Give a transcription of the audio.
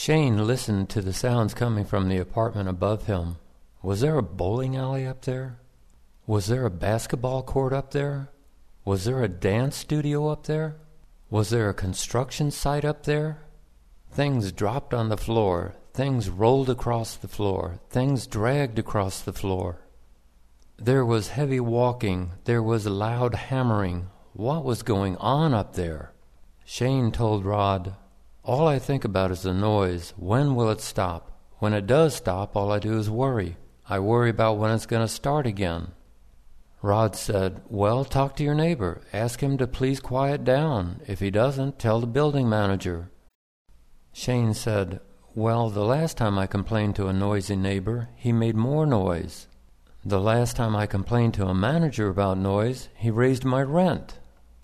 Shane listened to the sounds coming from the apartment above him. Was there a bowling alley up there? Was there a basketball court up there? Was there a dance studio up there? Was there a construction site up there? Things dropped on the floor. Things rolled across the floor. Things dragged across the floor. There was heavy walking. There was loud hammering. What was going on up there? Shane told Rod, "All I think about is the noise. When will it stop? When it does stop, all I do is worry. I worry about when it's going to start again." Rod said, "Well, talk to your neighbor. Ask him to please quiet down. If he doesn't, tell the building manager." Shane said, "Well, the last time I complained to a noisy neighbor, he made more noise. The last time I complained to a manager about noise, he raised my rent."